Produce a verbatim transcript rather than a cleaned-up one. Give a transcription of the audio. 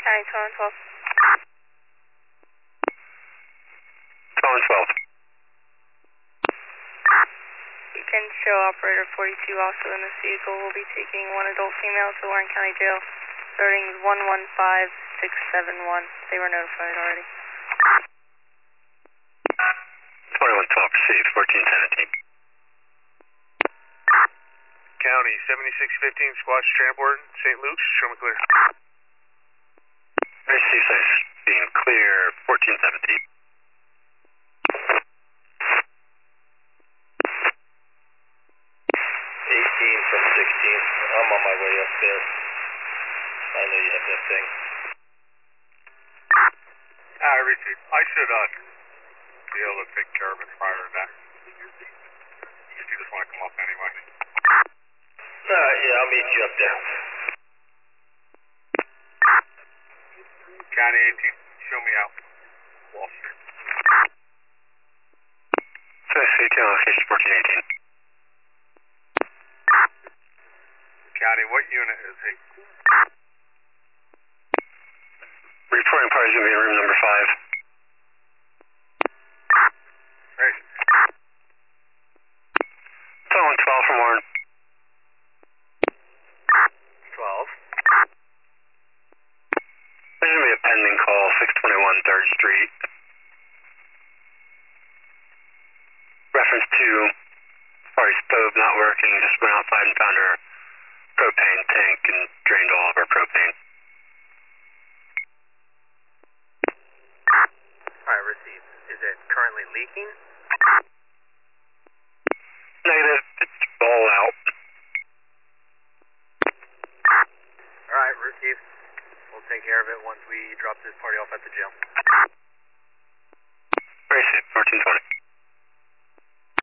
County two one twelve. two one twelve. You can show operator forty-two also in this vehicle. We'll be taking one adult female to Warren County Jail, starting one one five six seven one. They were notified already. twenty-one twelve, proceed, fourteen seventeen. County seventy-six fifteen, squad transport, Saint Luke's, show me clear. Receive sixteen, clear, fourteen seventeen. eighteen from sixteen, I'm on my way up there. I know you have that thing. Ah, I received. I should uh, be able to take care of it prior to that. If you just want to come up anyway. Alright, yeah, I'll meet you up there. County eighteen, show me out. Wall Street. eighteen, location fourteen eighteen. County, what unit is he? Reporting party's going to be in room number five. Hey. Phone twelve from Warren. twelve. There's going to be a pending call, six twenty-one third Street. Reference to our stove not working, just went outside and found our propane tank and drained all of our propane. Alright, received. Is it currently leaking? Negative, it's all out. Alright, received. We'll take care of it once we drop this party off at the jail.